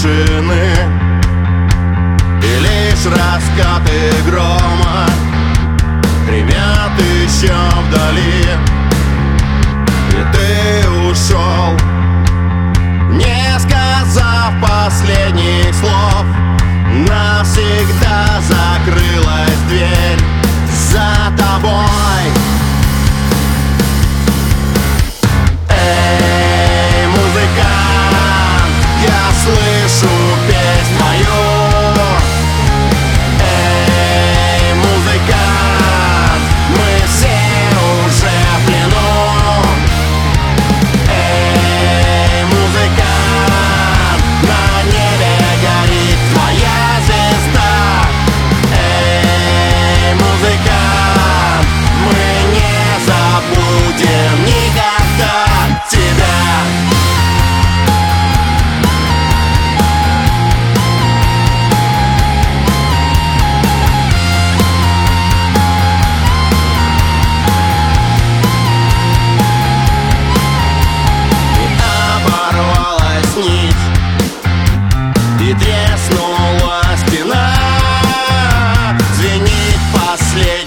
тишины, и лишь раскаты грома гремят еще вдали. И ты ушел, не сказав последних слов. Навсегда закрылась дверь за тобой. Эй, музыкант, я слышу песнь твою. Эй, музыкант, мы все уже в плену. Эй, музыкант, на небе горит твоя звезда. Эй, музыкант, мы не забудем никогда тебя. Оборвалась нить, и треснула стена, звенит последний